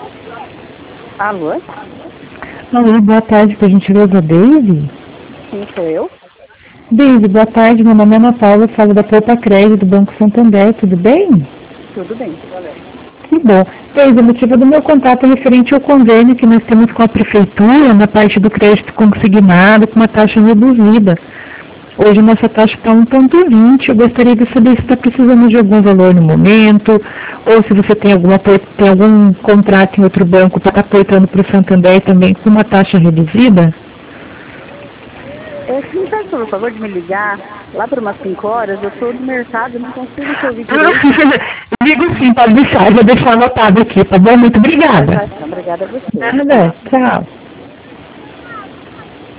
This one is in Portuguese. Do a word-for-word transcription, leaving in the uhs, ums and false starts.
Alô? Alô, boa tarde, por gentileza, Daisy? Sim, sou eu. Daisy, boa tarde, meu nome é Ana Paula, eu falo da Poupa Crédito do Banco Santander, tudo bem? Tudo bem. Que bom. Daisy, o motivo do meu contato é referente ao convênio que nós temos com a Prefeitura na parte do crédito consignado com uma taxa reduzida. Hoje nossa taxa está um vírgula vinte. Eu gostaria de saber se está precisando de algum valor no momento, ou se você tem, alguma, tem algum contrato em outro banco para estar aportando para o Santander também com uma taxa reduzida. É, se me faz por favor de me ligar lá por umas cinco horas, eu estou no mercado, não consigo te ouvir direito. Ah, digo sim, pode deixar, vou deixar anotado aqui, tá bom? Muito obrigada. Obrigada a você. Nada, tchau.